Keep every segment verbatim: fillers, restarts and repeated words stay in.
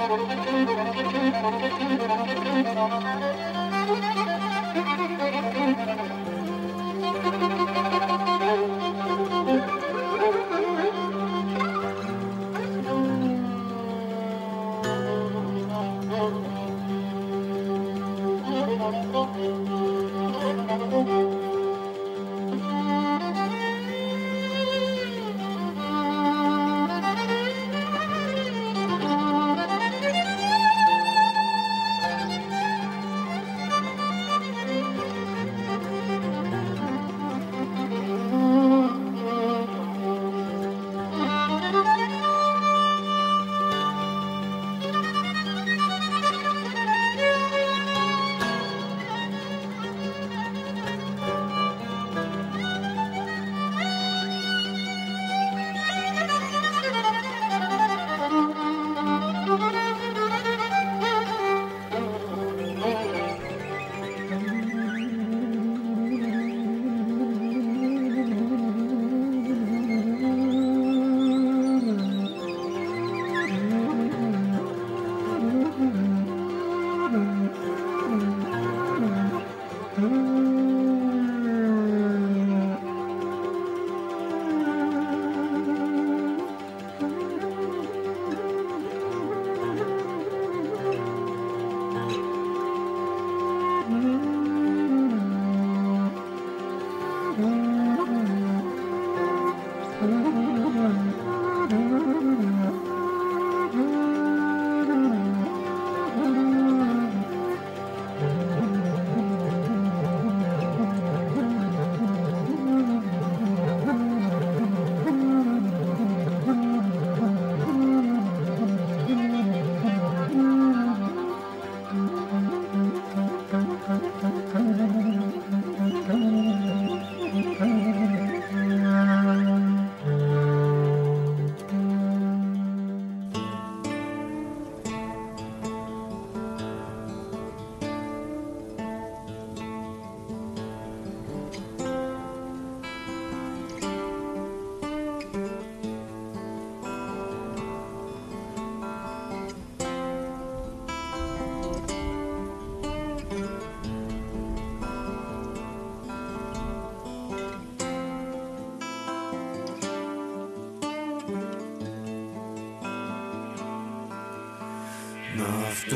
Αυτό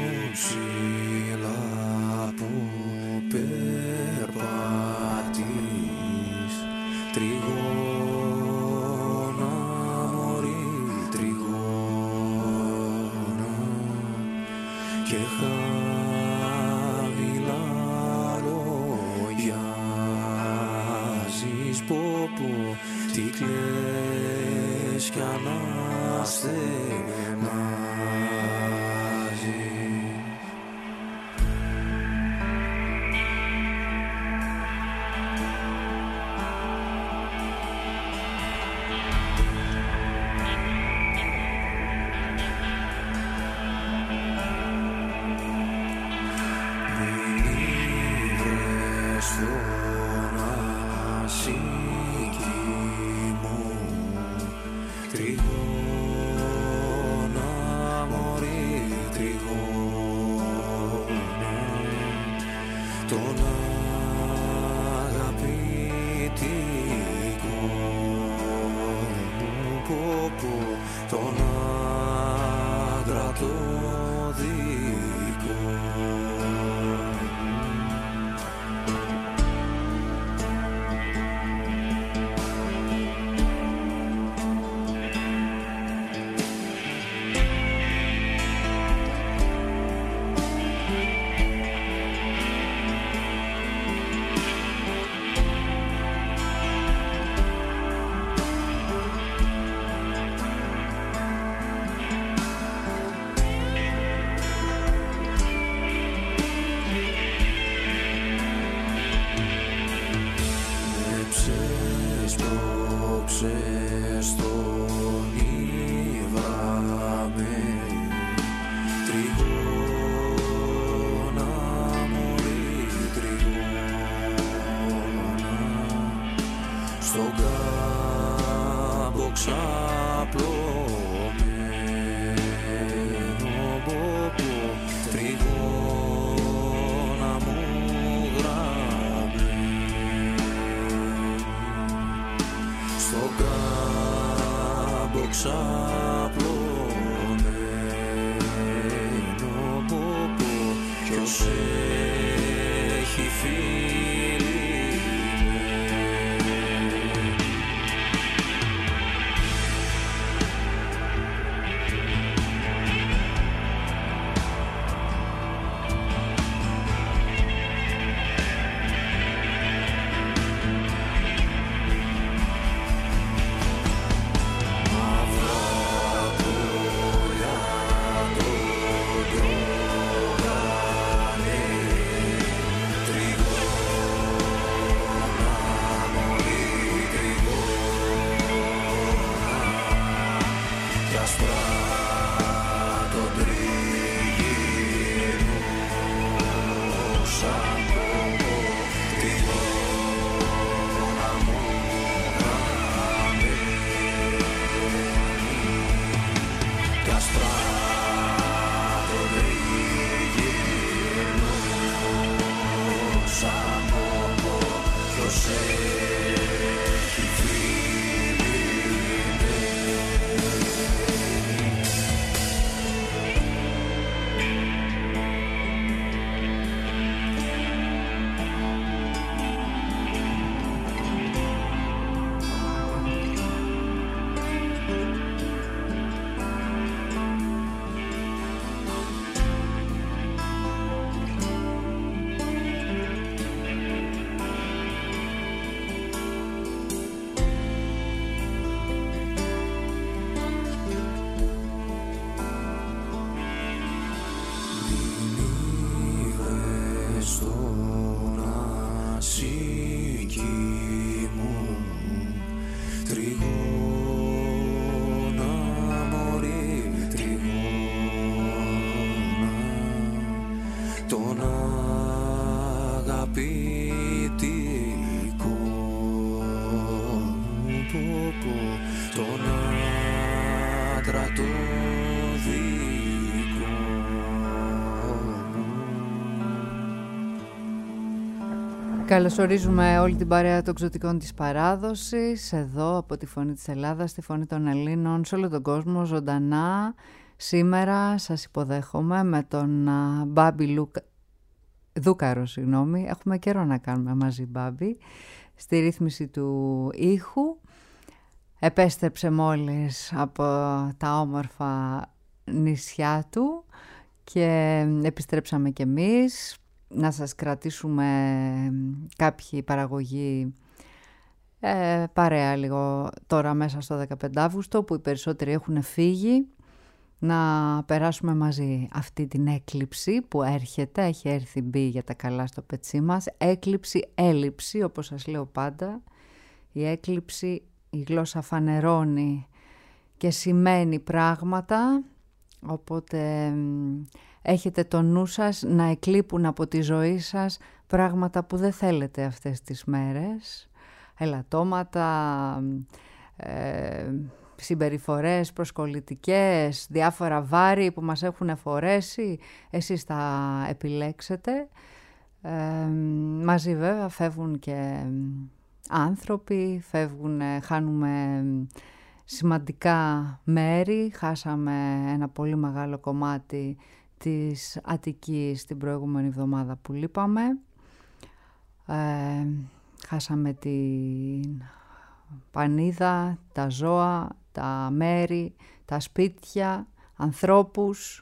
ψηλά που περπατείς, τριγώνα μωρή, τριγώνα και χαμηλά λογιάζεις, πω πω τι κλαις κι αναστενάζεις. ποιος έχει φίλη. Καλωσορίζουμε όλη την παρέα των Ξωτικών της Παράδοσης, εδώ από τη Φωνή της Ελλάδας, τη Φωνή των Ελλήνων, σε όλο τον κόσμο, ζωντανά. Σήμερα σας υποδέχομαι με τον Μπάμπη Λούκα... Δούκαρο, συγγνώμη. Έχουμε καιρό να κάνουμε μαζί Μπάμπη, στη ρύθμιση του ήχου. Επέστρεψε μόλις από τα όμορφα νησιά του και επιστρέψαμε κι εμείς να σας κρατήσουμε κάποιοι παραγωγοί ε, παρέα λίγο τώρα μέσα στο δεκαπέντε Αύγουστο, που οι περισσότεροι έχουν φύγει, να περάσουμε μαζί αυτή την έκλειψη που έρχεται, έχει έρθει μπει για τα καλά στο πετσί μας. Έκλειψη, έλλειψη, όπως σας λέω πάντα. Η έκλειψη, η γλώσσα φανερώνει και σημαίνει πράγματα, οπότε έχετε το νου σας να εκλείπουν από τη ζωή σας πράγματα που δεν θέλετε αυτές τις μέρες. Ελαττώματα, ε, συμπεριφορές προσκολητικές, διάφορα βάρη που μας έχουν φορέσει, εσείς τα επιλέξετε. Ε, μαζί βέβαια φεύγουν και άνθρωποι, φεύγουν, χάνουμε σημαντικά μέρη, χάσαμε ένα πολύ μεγάλο κομμάτι της Αττικής την προηγούμενη εβδομάδα που λείπαμε. Ε, χάσαμε την πανίδα, τα ζώα, τα μέρη, τα σπίτια, ανθρώπους,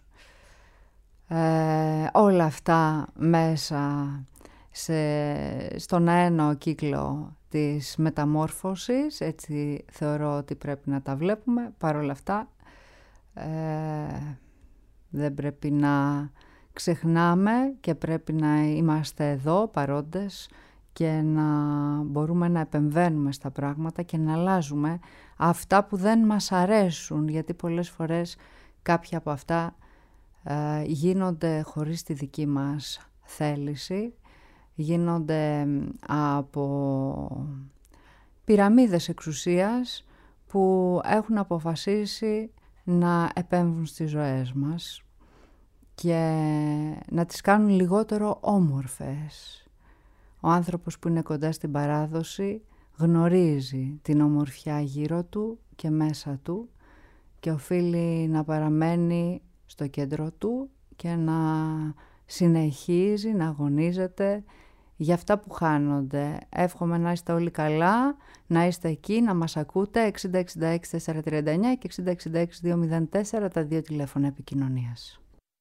ε, όλα αυτά μέσα σε, στον αένο κύκλο της μεταμόρφωσης, έτσι θεωρώ ότι πρέπει να τα βλέπουμε. Παρ' όλα αυτά ε, δεν πρέπει να ξεχνάμε και πρέπει να είμαστε εδώ παρόντες και να μπορούμε να επεμβαίνουμε στα πράγματα και να αλλάζουμε αυτά που δεν μας αρέσουν, γιατί πολλές φορές κάποια από αυτά ε, γίνονται χωρίς τη δική μας θέληση, γίνονται από πυραμίδες εξουσίας που έχουν αποφασίσει να επέμβουν στις ζωές μας και να τις κάνουν λιγότερο όμορφες. Ο άνθρωπος που είναι κοντά στην παράδοση γνωρίζει την ομορφιά γύρω του και μέσα του και οφείλει να παραμένει στο κέντρο του και να συνεχίζει να αγωνίζεται για αυτά που χάνονται. Εύχομαι να είστε όλοι καλά, να είστε εκεί, να μας ακούτε. Εξήντα εξήντα έξι τετρακόσια τριάντα εννιά και εξήντα εξήντα έξι διακόσια τέσσερα τα δύο τηλέφωνα επικοινωνίας.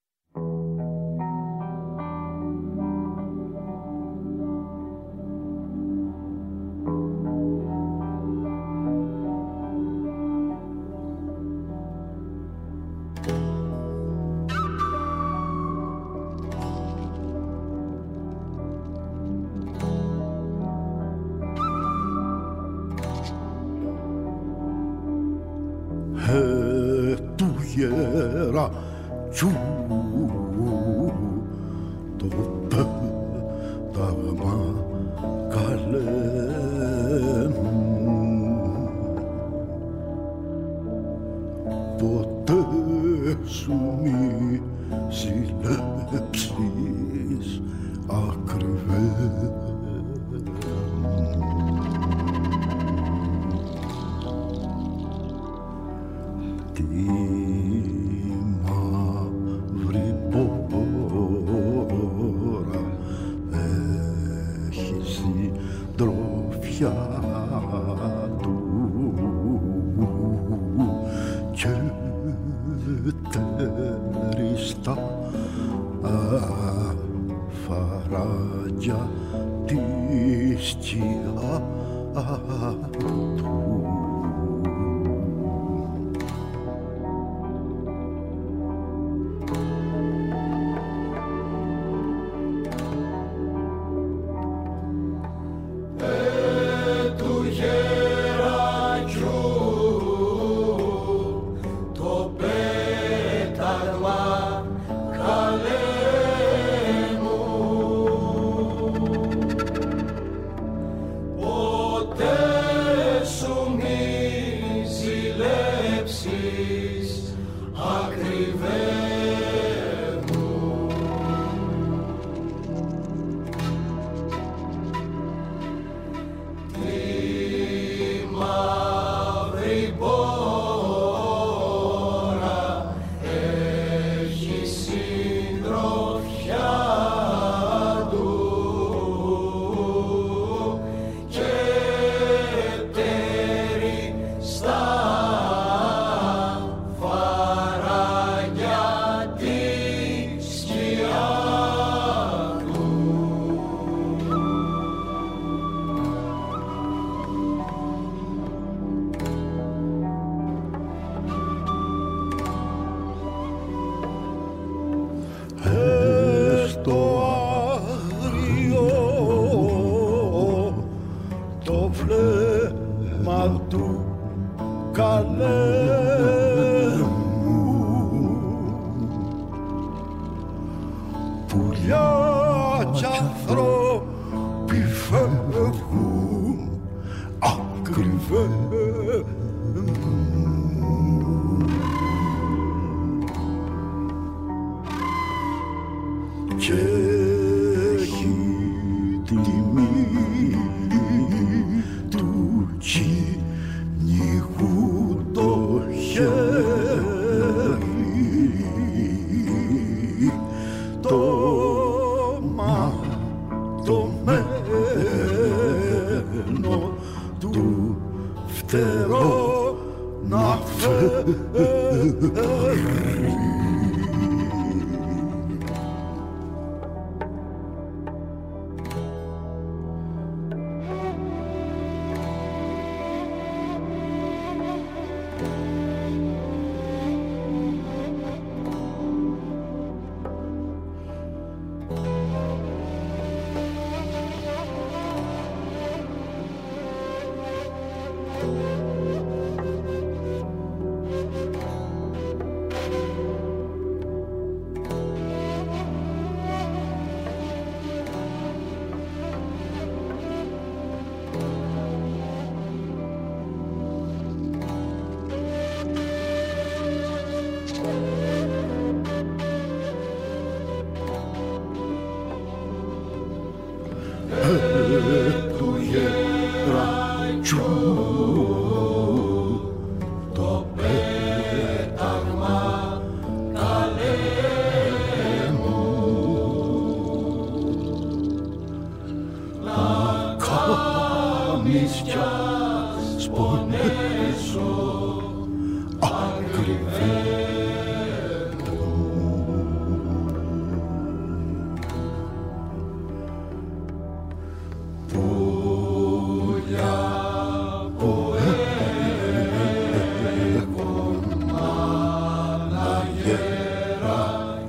Γέρα τσου το πέταγμα καλέ μου, ποτέ σου μη ζηλέψεις ακριβέ. Φαράγια της σκιά του.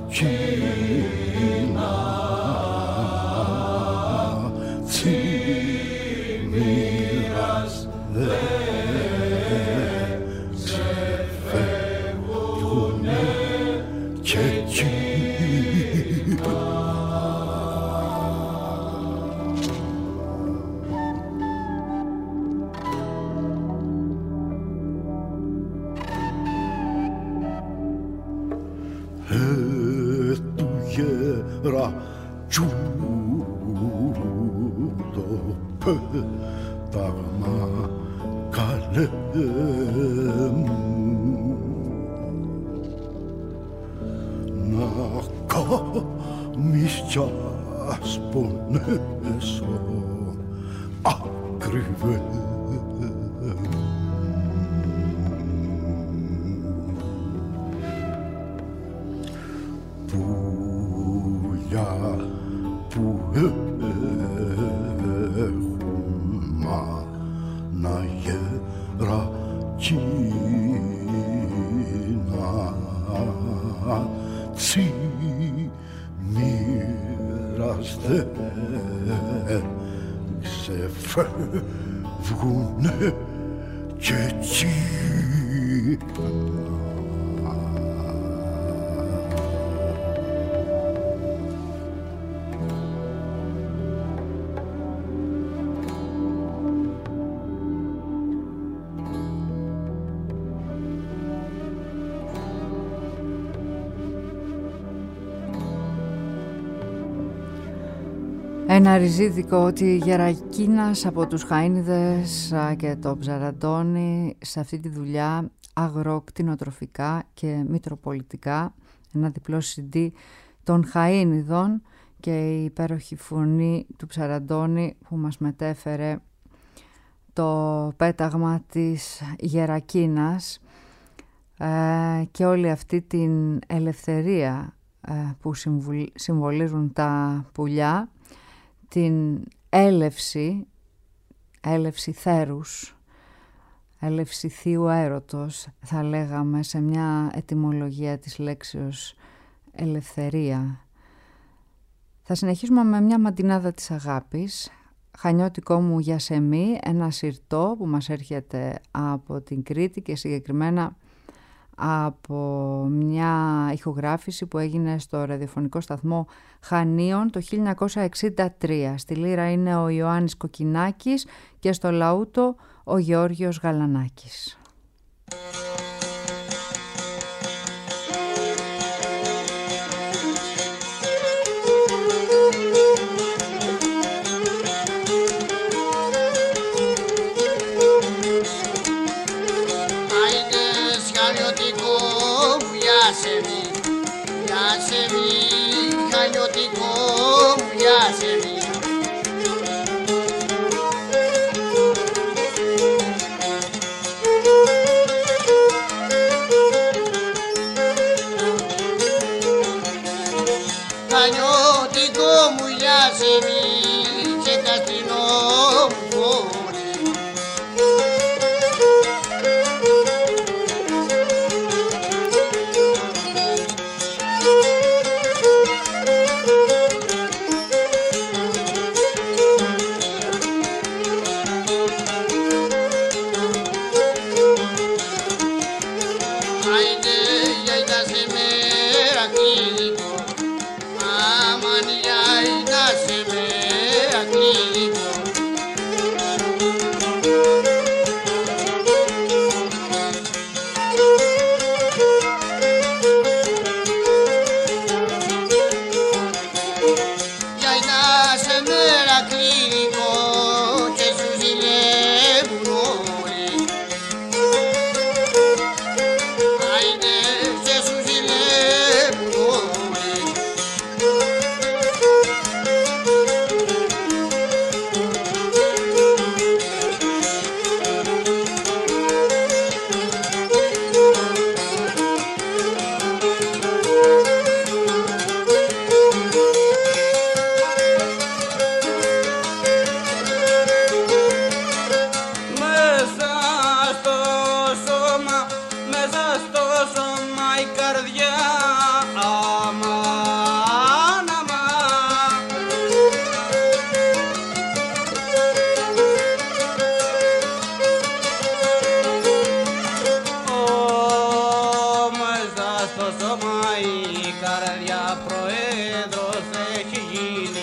Κίνα τσιμήρας δε ξεφεύγουνε και εκεί. Ρατσού το πέταγμα καλέ μου να κάνεις κι ας πονέσω ακριβέ που έχουν μάνα γέρα Κίνα τσιμήραστε ξεφεύγουνε κι έτσι. Ένα ριζίδικο ότι Γερακίνας από τους Χαΐνιδες και το Ψαραντώνη σε αυτή τη δουλειά αγροκτηνοτροφικά και μητροπολιτικά, ένα διπλό σι ντι των Χαΐνιδων και η υπέροχη φωνή του Ψαραντώνη που μας μετέφερε το πέταγμα της Γερακίνας ε, και όλη αυτή την ελευθερία ε, που συμβολίζουν τα πουλιά, την έλευση, έλευση θέρους, έλευση θείου έρωτος, θα λέγαμε σε μια ετυμολογία της λέξεως ελευθερία. Θα συνεχίσουμε με μια μαντινάδα της αγάπης, Χανιώτικό μου Γιασεμί, ένα συρτό που μας έρχεται από την Κρήτη και συγκεκριμένα από μια ηχογράφηση που έγινε στο ραδιοφωνικό σταθμό Χανίων το χίλια εννιακόσια εξήντα τρία. Στη λύρα είναι ο Ιωάννης Κοκκινάκης και στο λαούτο ο Γεώργιος Γαλανάκης. Χανιώτικο μου Γιασεμί, χανιώτικο μου Γιασεμί και καστρινό μου χώρι. βράδια προέδρος έχει γίνει.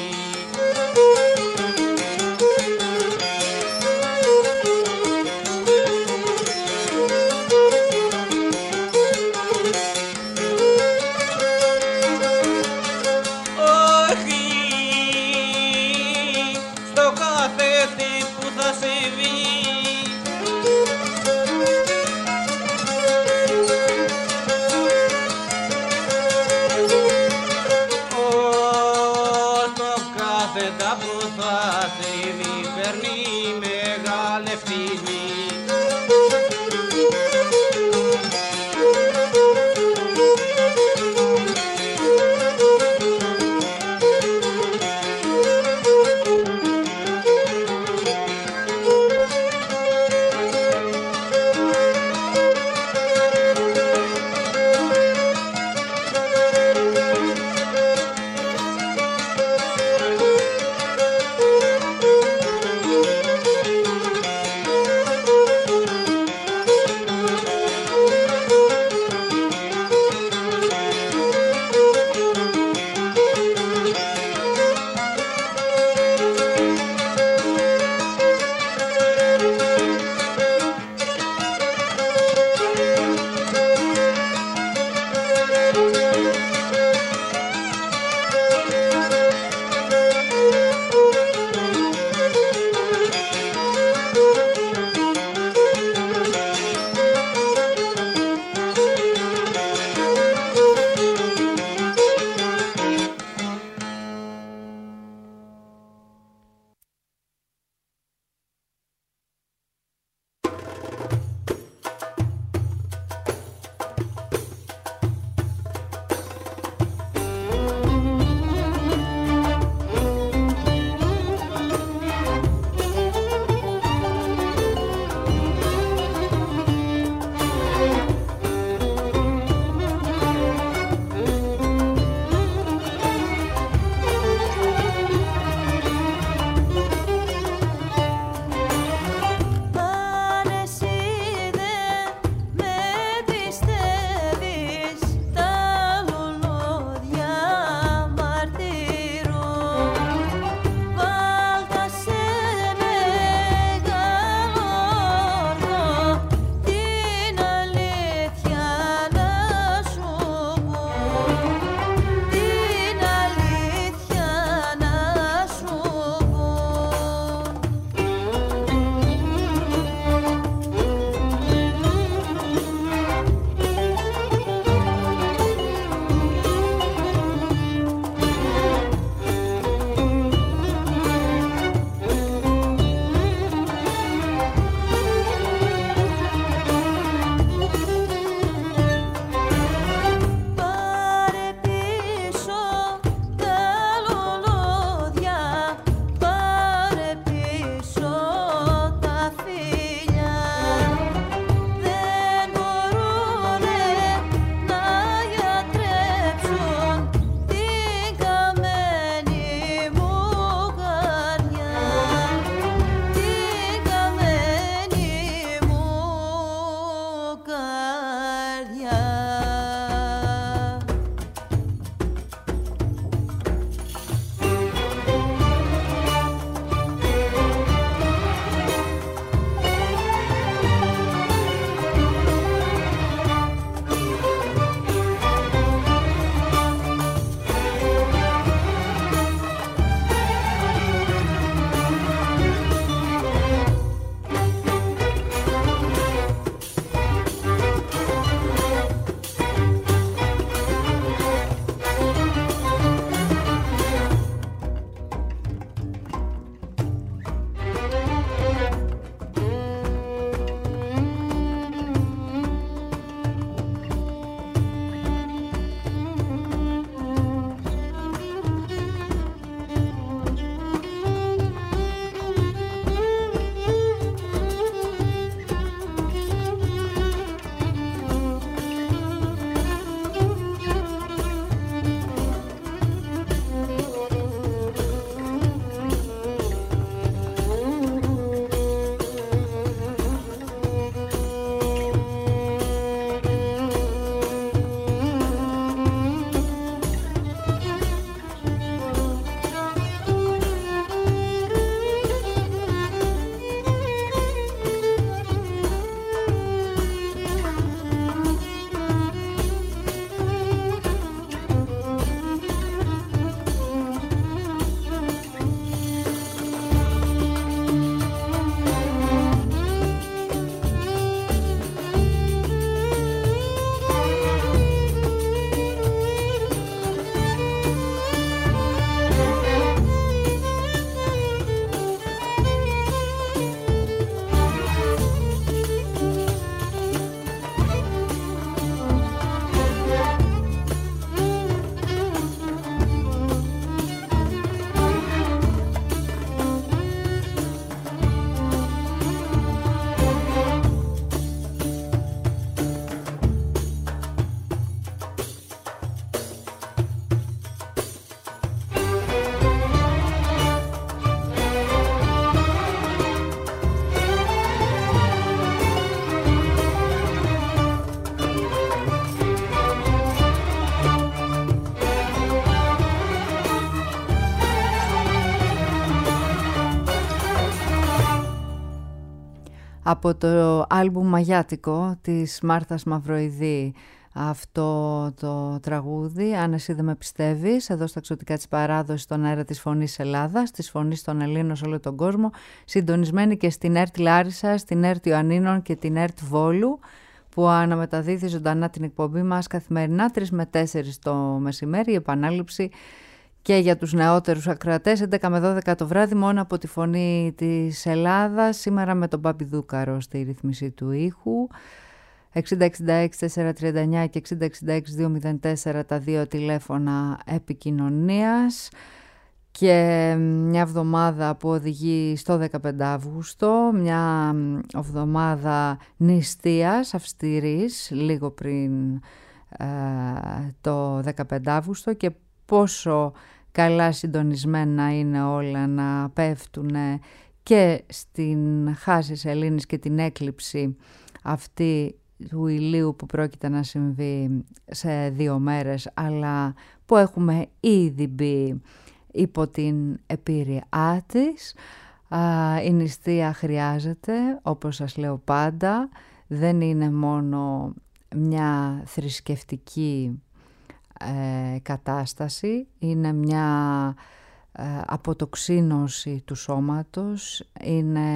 από το άλμπουμ Μαγιάτικο της Μάρθας Μαυροειδή αυτό το τραγούδι, αν εσύ δεν με πιστεύεις, εδώ στα Ξωτικά της Παράδοσης, στον αέρα της Φωνής Ελλάδας, της Φωνής των Ελλήνων σε όλο τον κόσμο, συντονισμένη και στην ΕΡΤ Λάρισα, στην ΕΡΤ Ιωαννίνων και την ΕΡΤ Βόλου, που αναμεταδίδει ζωντανά την εκπομπή μας καθημερινά τρεις με τέσσερις το μεσημέρι, η επανάληψη και για τους νεότερους ακροατές έντεκα με δώδεκα το βράδυ, μόνο από τη Φωνή της Ελλάδας, σήμερα με τον Παπιδούκαρο στη ρύθμιση του ήχου. εξήντα εξήντα έξι τετρακόσια τριάντα εννιά και εξήντα εξήντα έξι διακόσια τέσσερα τα δύο τηλέφωνα επικοινωνίας, και μια εβδομάδα που οδηγεί στο δεκαπέντε Αυγούστου, μια εβδομάδα νηστείας αυστηρής λίγο πριν ε, το δεκαπέντε Αυγούστου, και πόσο καλά συντονισμένα είναι όλα να πέφτουν και στην χάση σελήνης και την έκλειψη αυτή του ηλίου που πρόκειται να συμβεί σε δύο μέρες, αλλά που έχουμε ήδη μπει υπό την επίρρειά της. Η νηστεία χρειάζεται, όπως σας λέω πάντα, δεν είναι μόνο μια θρησκευτική ε, κατάσταση, είναι μια ε, αποτοξίνωση του σώματος, είναι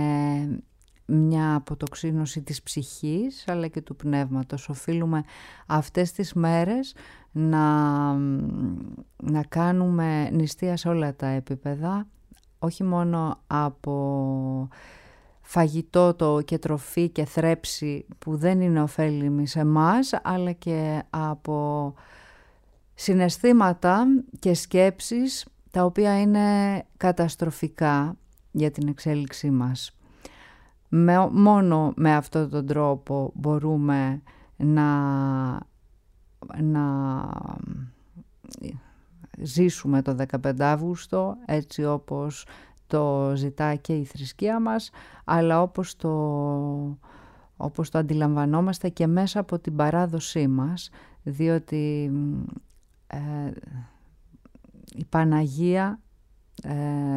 μια αποτοξίνωση της ψυχής αλλά και του πνεύματος. Οφείλουμε αυτές τις μέρες να, να κάνουμε νηστεία σε όλα τα επίπεδα, όχι μόνο από φαγητό το και τροφή και θρέψη που δεν είναι ωφέλιμη σε εμάς, αλλά και από συναισθήματα και σκέψεις τα οποία είναι καταστροφικά για την εξέλιξή μας. Με, μόνο με αυτόν τον τρόπο μπορούμε να, να ζήσουμε το δεκαπέντε Αυγούστου έτσι όπως το ζητά και η θρησκεία μας, αλλά όπως το, όπως το αντιλαμβανόμαστε και μέσα από την παράδοσή μας, διότι ε, η Παναγία ε,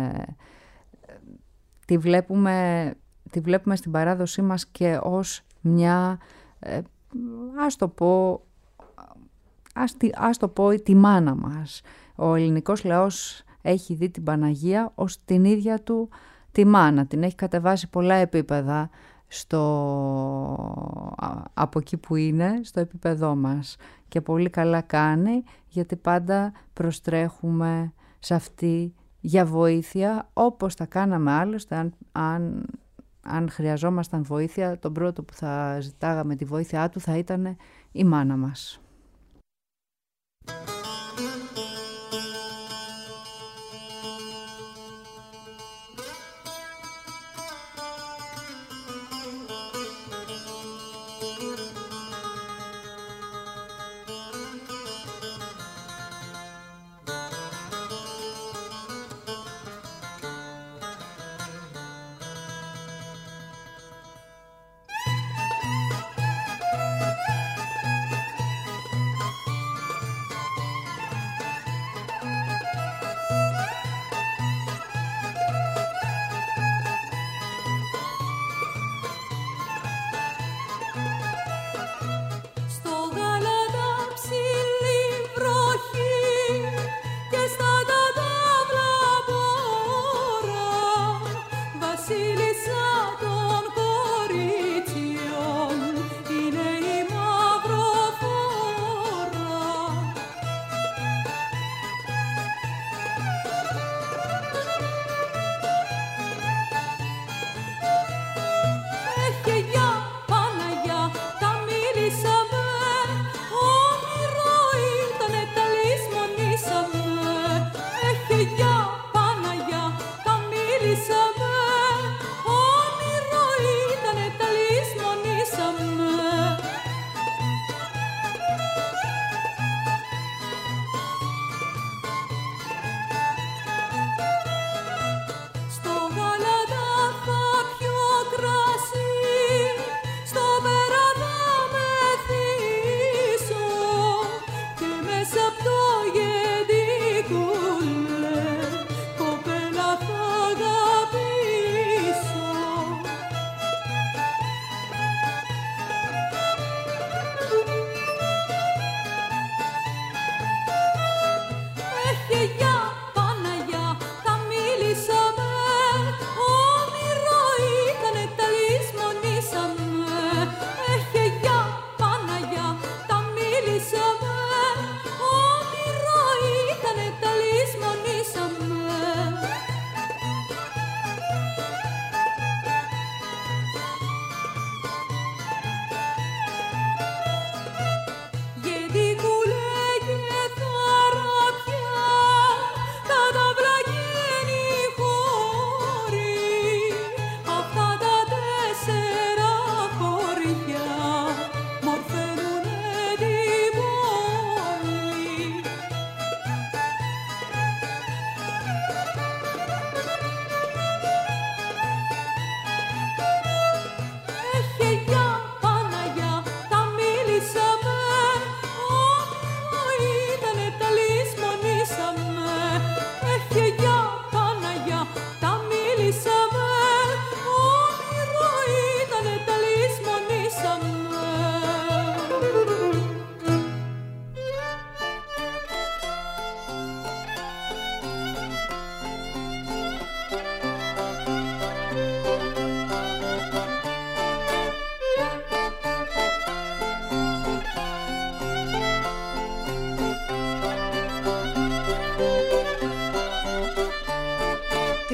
τη βλέπουμε... Τη βλέπουμε στην παράδοσή μας και ως μια, ε, ας το πω, ας, ας το πω, τη μάνα μας. Ο ελληνικός λαός έχει δει την Παναγία ως την ίδια του τη μάνα. Την έχει κατεβάσει πολλά επίπεδα στο, από εκεί που είναι, στο επίπεδό μας. Και πολύ καλά κάνει, γιατί πάντα προστρέχουμε σε αυτή για βοήθεια, όπως τα κάναμε άλλωστε αν... αν Αν χρειαζόμασταν βοήθεια, τον πρώτο που θα ζητάγαμε τη βοήθειά του θα ήταν η μάνα μας.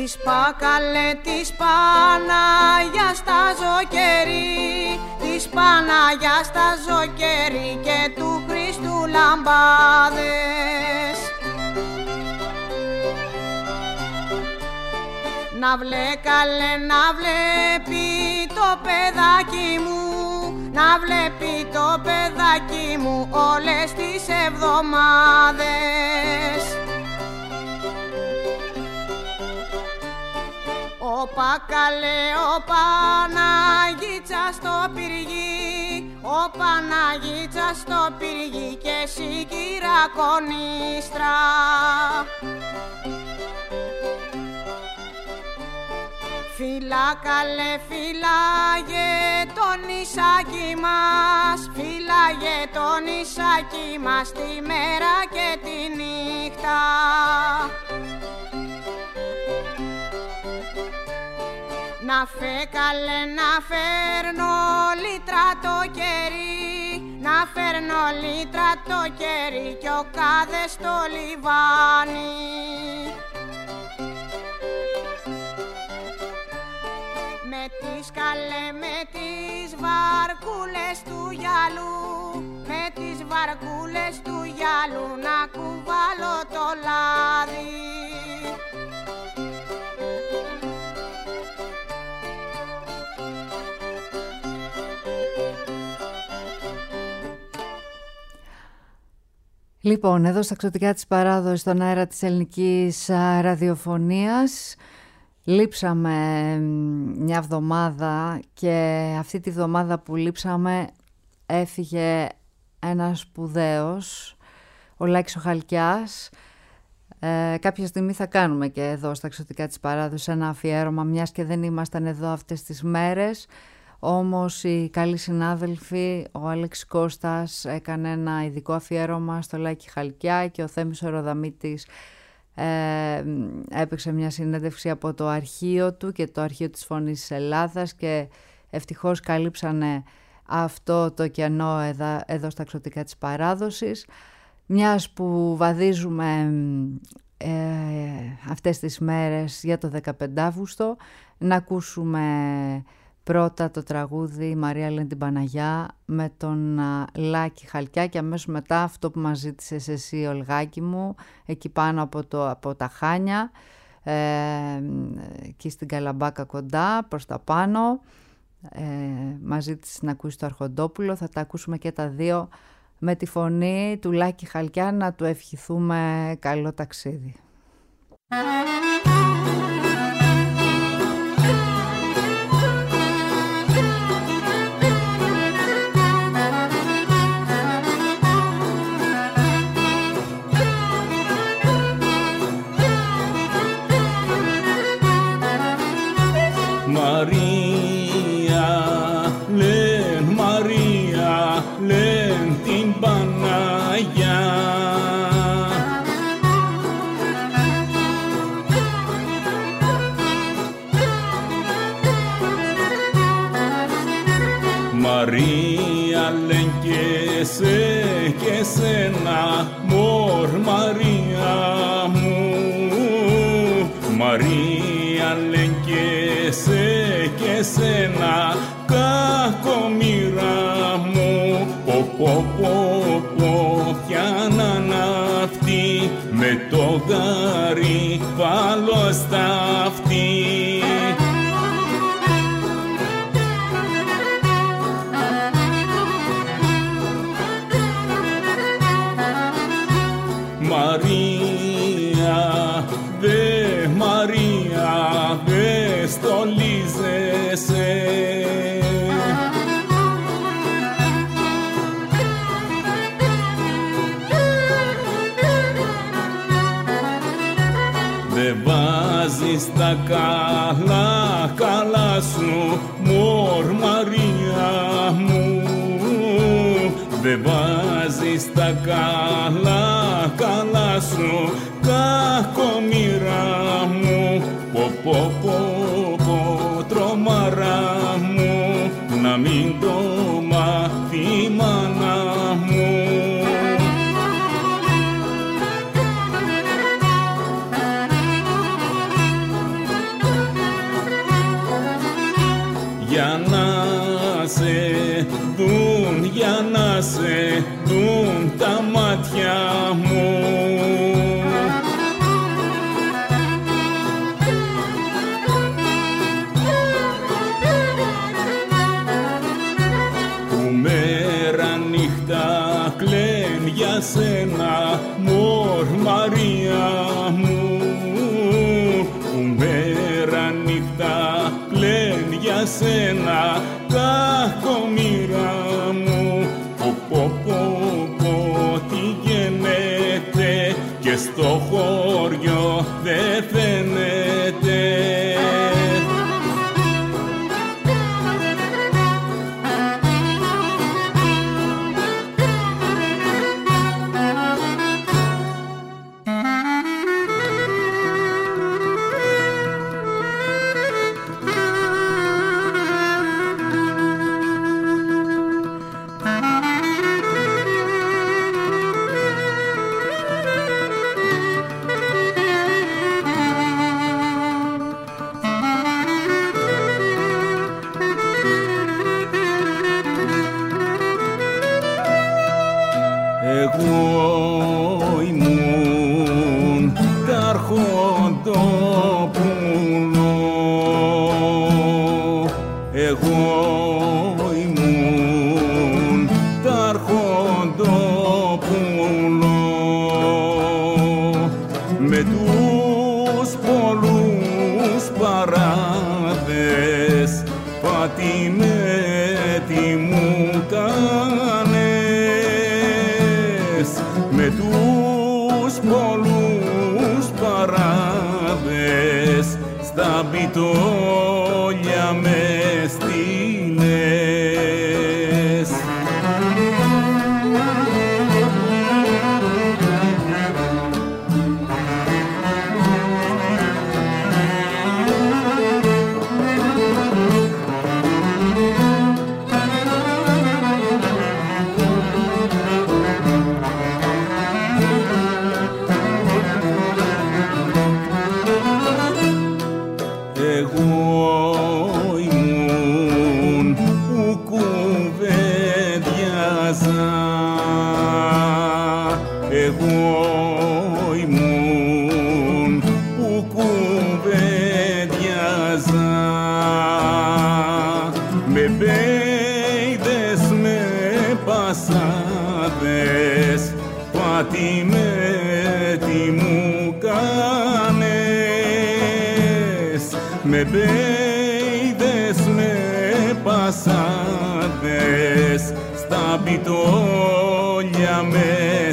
Της Πάκαλε της Παναγιάς τα ζωκερί, της Παναγιάς τα ζωκερί και του Χριστού λαμπάδες. Να βλέ καλέ, να βλέπει το παιδάκι μου, να βλέπει το παιδάκι μου όλες τις εβδομάδες. Ο Πάκαλε, ο Παναγίτσας στο πυργί, ο Παναγίτσας στο πυργί και εσύ κυρακονίστρα. Φυλάκαλε, φυλάγε το νησάκι μας, φυλάγε το νησάκι μας τη μέρα και τη νύχτα. Να φέκαλε, να φέρνω λίτρα το κερί, να φέρνω λίτρα το κερί κι ο κάδες στο λιβάνι. Με τις καλέ, με τις βαρκούλες του γυαλού, με τις βαρκούλες του γυαλού να κουβάλω το λάδι. Λοιπόν, εδώ στα Ξωτικά της Παράδοσης, στον αέρα της ελληνικής ραδιοφωνίας, λείψαμε μια εβδομάδα και αυτή τη βδομάδα που λείψαμε έφυγε ένας σπουδαίος, ο Λάκης ο Χαλκιάς. Ε, κάποια στιγμή θα κάνουμε και εδώ στα Ξωτικά της Παράδοσης ένα αφιέρωμα, μιας και δεν ήμασταν εδώ αυτές τις μέρες. Όμως οι καλοί συνάδελφοι, ο Αλέξης Κώστας έκανε ένα ειδικό αφιέρωμα στο Λάκη Χαλκιά και ο Θέμης ο Ροδαμίτης ε, έπαιξε μια συνέντευξη από το αρχείο του και το αρχείο της Φωνής της Ελλάδας και ευτυχώς καλύψανε αυτό το κενό εδώ, εδώ στα Ξωτικά της Παράδοσης. Μιας που βαδίζουμε ε, αυτές τις μέρες για το δεκαπέντε Αυγούστου, να ακούσουμε πρώτα το τραγούδι «Μαρία λένε την Παναγιά» με τον Λάκη Χαλκιά και αμέσως μετά αυτό που μας ζήτησες εσύ, Ολγάκη μου, εκεί πάνω από, το, από τα Χάνια, ε, εκεί στην Καλαμπάκα κοντά, προς τα πάνω. Ε, μας ζήτησες να ακούσεις το Αρχοντόπουλο, θα τα ακούσουμε και τα δύο με τη φωνή του Λάκη Χαλκιά, να του ευχηθούμε καλό ταξίδι. Μαρία, λεν Μαρία, λεν την Παναγιά. Μαρία λεν και σε και σένα, μορ Μαρία μου. Μαρία λεν και σε και σένα, κακομοίρα μου. Πω πω πω πω πιάναν αυτοί, με το γαρύφαλο στα αυτοί. Μαρία, δε Μαρία, δε στολίζεσαι. Δε βάζεις τα καλά καλά σου, μορ Μαρία μου. Δε βάζεις τα καλά καλά σου, κακομοίρα μου. Πω πω πω πω τρομάρα μου, να μην το μάθει η μάνα μου. σένα κακομοίρα μου. Πω πω πω πω τι γίνεται και στο χωριό δεν φαίνεται. Μπιτόλια με στείλες. Με μπέιδες, με πασάδες, στα μπιτόλια με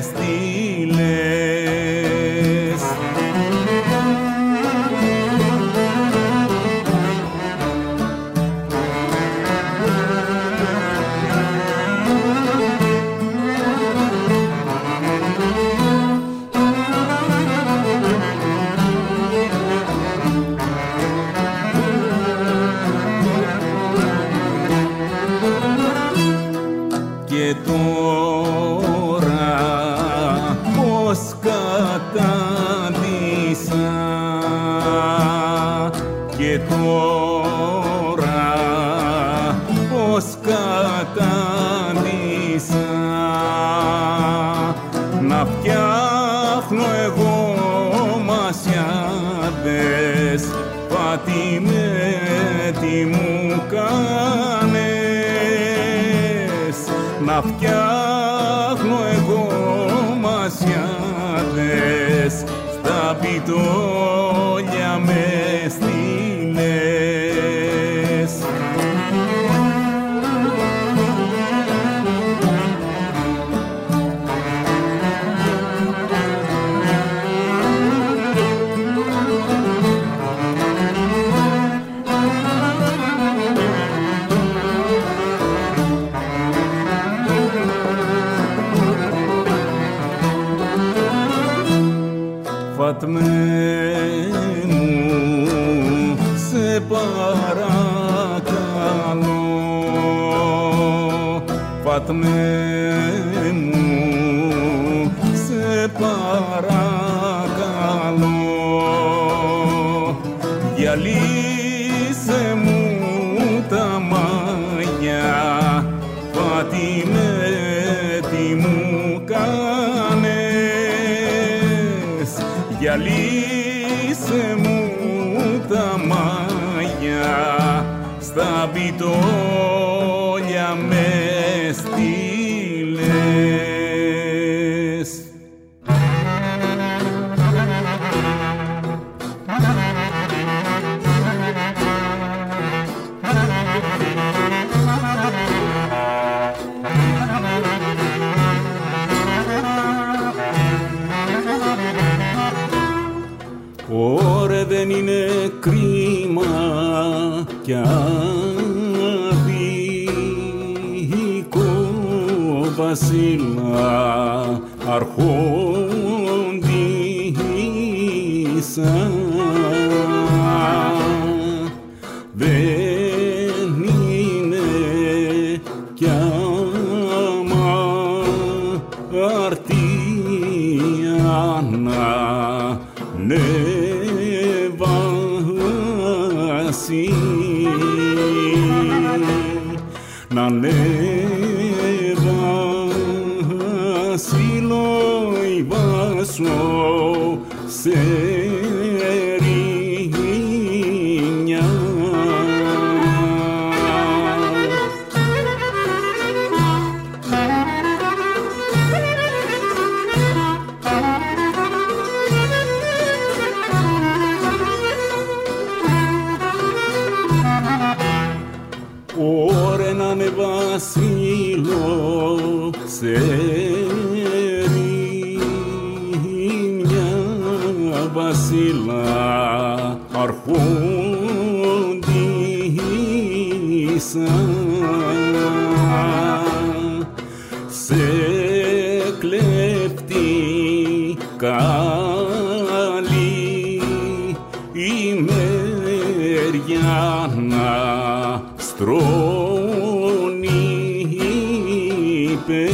στείλες. Και τώρα πως κατάντησα, και τώρα πως κατάντησα, να φτιάχνω εγώ μασιάδες, πάτη με τι μου κάνες, να φτιάχνω εγώ μασιάδες, στα πιτόλια με στείλες. Φατμέ μου, σε παρακαλώ, Φατμέ μου, σε παρακαλώ, διαλύσε μου τα μάγια, Φατμέ τι μου κάνες, διαλύσε μου τα μάγια, στα πιτόλια με στείλες. δεν είναι κρίμα κι άδικο βασίλα αρχόντισσα. Δεν είναι κι αμαρτία να ανεβάσει, να ανεβάσει λοϊβάσω σε ερήνια. Ωρε να ανεβάσιλο σε ερήνια βασίλα αρχόντισσα. Σε κλέφτη καλή ημέρια να στρώνει είπε,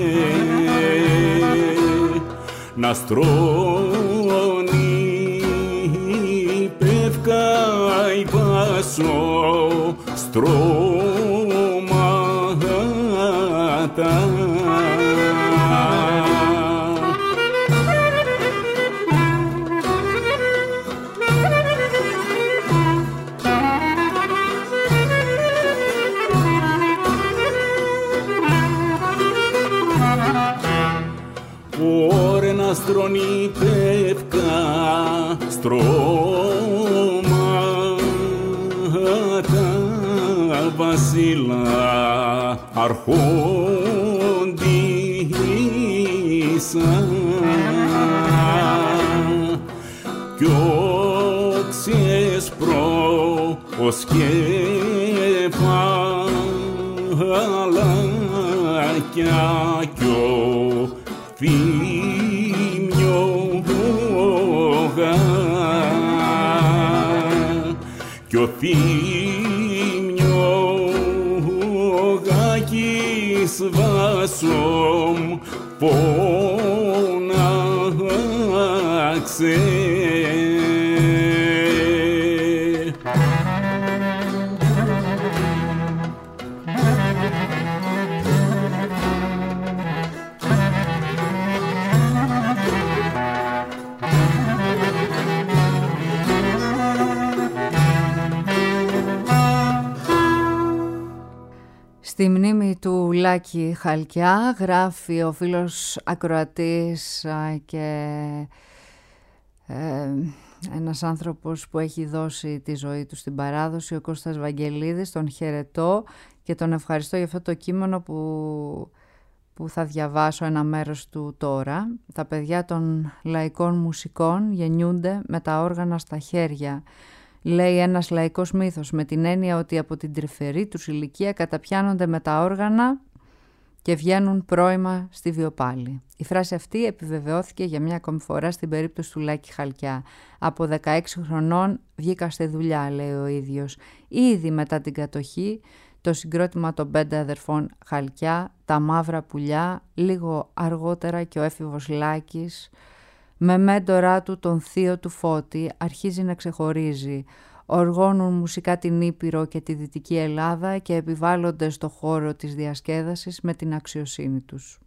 να στρώνει πεύκαει βάσο στρώματα. Ωρε να στρώνει πεύκα στρώματα βασίλα αρχόντισσα. Κι όξιες προσκεφαλάκια κι ο θύμιωγα, κι ο θύμιωγακής βάσομ φώναξε. Στη μνήμη του Λάκη Χαλκιά γράφει ο φίλος ακροατής και ε, ένας άνθρωπος που έχει δώσει τη ζωή του στην παράδοση, ο Κώστας Βαγγελίδης. Τον χαιρετώ και τον ευχαριστώ για αυτό το κείμενο που, που θα διαβάσω ένα μέρος του τώρα. Τα παιδιά των λαϊκών μουσικών γεννιούνται με τα όργανα στα χέρια, λέει ένας λαϊκός μύθος, με την έννοια ότι από την τρυφερή τους ηλικία καταπιάνονται με τα όργανα και βγαίνουν πρώιμα στη βιοπάλη. Η φράση αυτή επιβεβαιώθηκε για μια ακόμη φορά στην περίπτωση του Λάκη Χαλκιά. Από δεκαέξι χρονών βγήκα στη δουλειά, λέει ο ίδιος. Ήδη μετά την κατοχή, το συγκρότημα των πέντε αδερφών Χαλκιά, τα μαύρα πουλιά, λίγο αργότερα και ο έφηβος Λάκης, με μέντορά του τον θείο του Φώτη, αρχίζει να ξεχωρίζει. Οργώνουν μουσικά την Ήπειρο και τη Δυτική Ελλάδα και επιβάλλονται στο χώρο της διασκέδασης με την αξιοσύνη τους.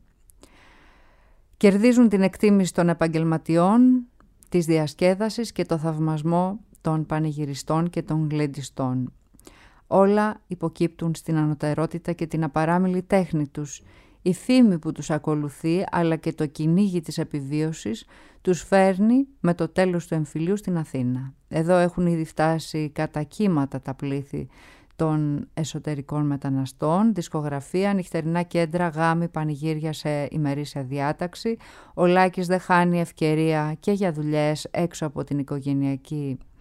Κερδίζουν την εκτίμηση των επαγγελματιών, της διασκέδασης και το θαυμασμό των πανηγυριστών και των γλεντιστών. Όλα υποκύπτουν στην ανωτερότητα και την απαράμιλη τέχνη τους. Η φήμη που τους ακολουθεί, αλλά και το κυνήγι της επιβίωσης, τους φέρνει με το τέλος του εμφυλίου στην Αθήνα. Εδώ έχουν ήδη φτάσει κατά κύματα τα πλήθη των εσωτερικών μεταναστών, δισκογραφία, νυχτερινά κέντρα, γάμοι, πανηγύρια σε ημερήσια διάταξη. Ο Λάκης δεν χάνει ευκαιρία και για δουλειές έξω από την οικογενειακή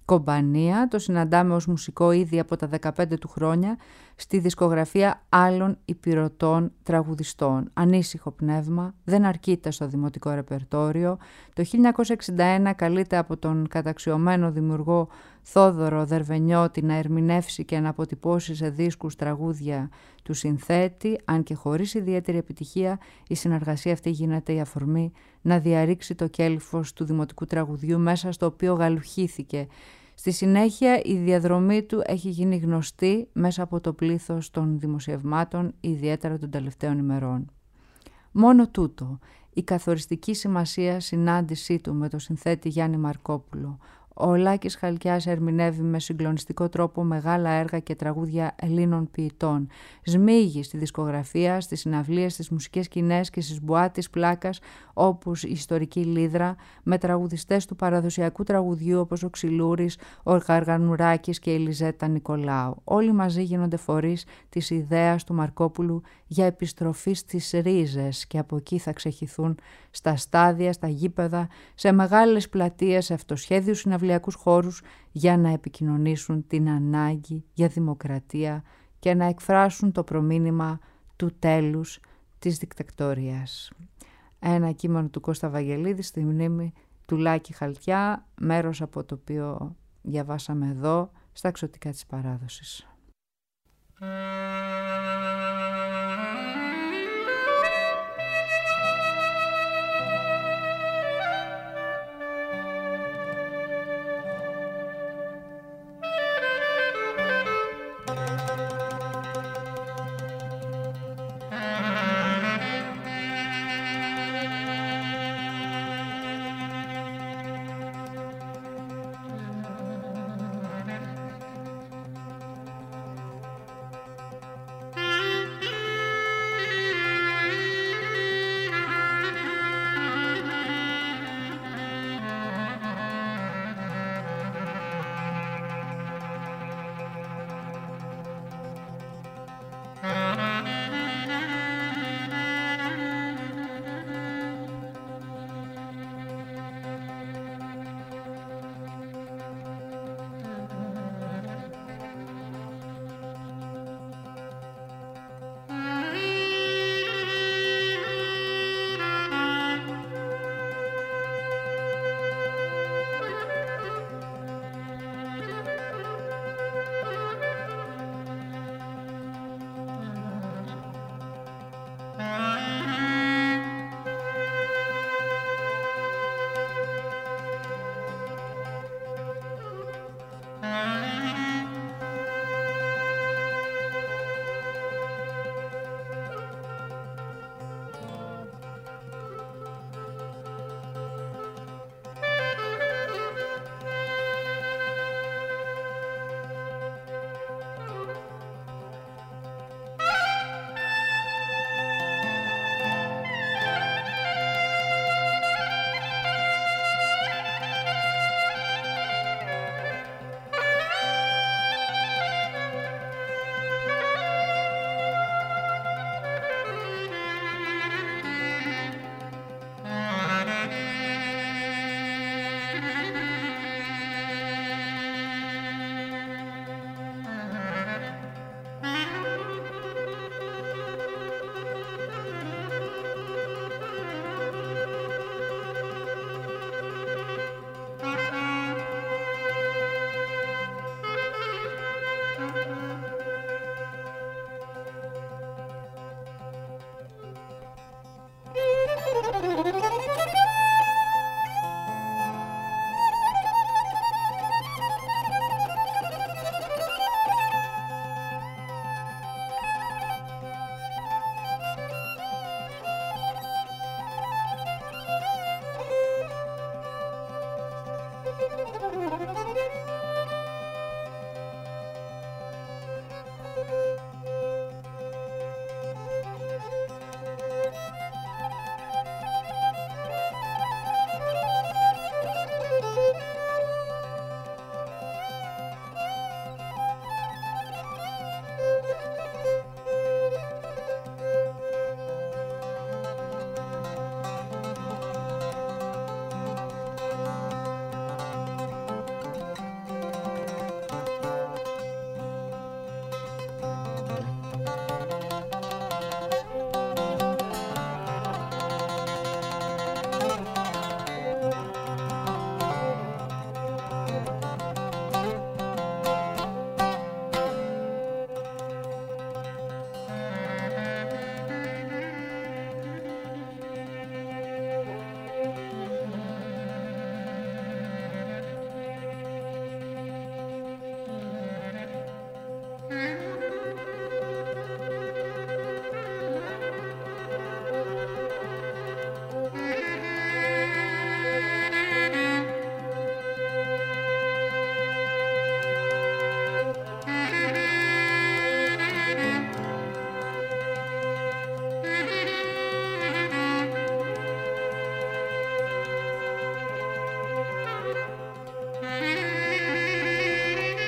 κομπανία. Το συναντάμε ως μουσικό ήδη από τα δεκαπέντε του χρόνια στη δισκογραφία άλλων υπηρωτών τραγουδιστών. Ανήσυχο πνεύμα, δεν αρκείται στο δημοτικό ρεπερτόριο. Το χίλια εννιακόσια εξήντα ένα καλείται από τον καταξιωμένο δημιουργό Θόδωρο Δερβενιώτη να ερμηνεύσει και να αποτυπώσει σε δίσκους τραγούδια του συνθέτη, αν και χωρίς ιδιαίτερη επιτυχία. Η συνεργασία αυτή γίνεται η αφορμή να διαρρήξει το κέλυφος του δημοτικού τραγουδιού μέσα στο οποίο γαλουχήθηκε. Στη συνέχεια η διαδρομή του έχει γίνει γνωστή μέσα από το πλήθος των δημοσιευμάτων, ιδιαίτερα των τελευταίων ημερών. Μόνο τούτο, η καθοριστική σημασία συνάντησή του με τον συνθέτη Γιάννη Μαρκόπουλο. Ο Λάκης Χαλκιάς ερμηνεύει με συγκλονιστικό τρόπο μεγάλα έργα και τραγούδια Ελλήνων ποιητών. Σμίγει στη δισκογραφία, στις συναυλίες, στις μουσικές σκηνές και στις μπουά της πλάκας, όπως η ιστορική Λίδρα, με τραγουδιστές του παραδοσιακού τραγουδιού όπως ο Ξυλούρης, ο Γαργανουράκης και η Λιζέτα Νικολάου. Όλοι μαζί γίνονται φορείς της ιδέας του Μαρκόπουλου για επιστροφή στις ρίζες και από εκεί θα ξεχυθούν στα στάδια, στα γήπεδα, σε μεγάλες πλατείες, σε αυτοσχέδιους συναυλιακούς χώρους για να επικοινωνήσουν την ανάγκη για δημοκρατία και να εκφράσουν το προμήνυμα του τέλους της δικτατορίας. Ένα κείμενο του Κώστα Βαγγελίδη στη μνήμη του Λάκη Χαλκιά, μέρος από το οποίο διαβάσαμε εδώ στα Ξωτικά της Παράδοσης.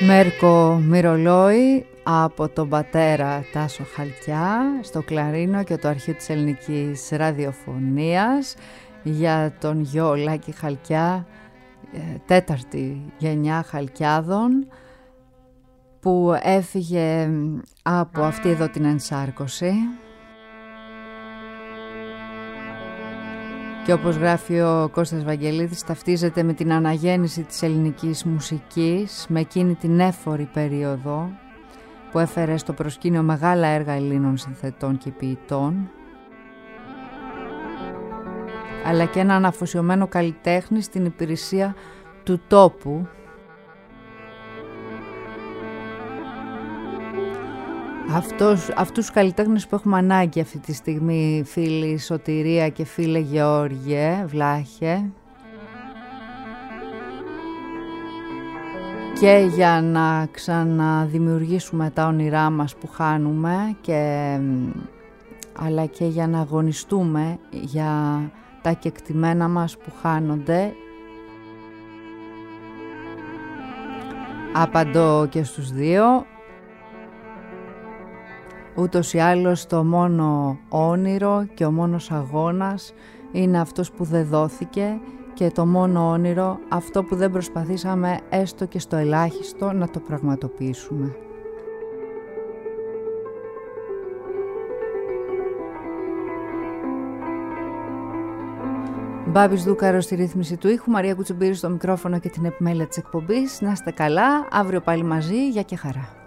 Μέρκο Μυρολόη από τον πατέρα Τάσο Χαλκιά στο κλαρίνο και το αρχείο της ελληνικής ραδιοφωνίας, για τον γιο Λάκη Χαλκιά, τέταρτη γενιά Χαλκιάδων, που έφυγε από αυτή εδώ την ενσάρκωση. Και όπως γράφει ο Κώστας Βαγγελίδης, ταυτίζεται με την αναγέννηση της ελληνικής μουσικής, με εκείνη την έφορη περίοδο που έφερε στο προσκήνιο μεγάλα έργα Ελλήνων συνθετών και ποιητών, αλλά και έναν αφοσιωμένο καλλιτέχνη στην υπηρεσία του τόπου, Αυτός, αυτούς τους καλλιτέχνες που έχουμε ανάγκη αυτή τη στιγμή, φίλη Σωτηρία και φίλε Γεώργιε Βλάχε, και για να ξαναδημιουργήσουμε τα όνειρά μας που χάνουμε, και, αλλά και για να αγωνιστούμε για τα κεκτημένα μας που χάνονται. Απαντώ και στους δύο. Ούτως ή άλλως το μόνο όνειρο και ο μόνος αγώνας είναι αυτός που δεν δόθηκε, και το μόνο όνειρο αυτό που δεν προσπαθήσαμε έστω και στο ελάχιστο να το πραγματοποιήσουμε. Μπάμπης Δούκαρος στη ρύθμιση του ήχου, Μαρία Κουτσουμπύρη στο μικρόφωνο και την επιμέλεια της εκπομπής. Να είστε καλά, αύριο πάλι μαζί, για και χαρά.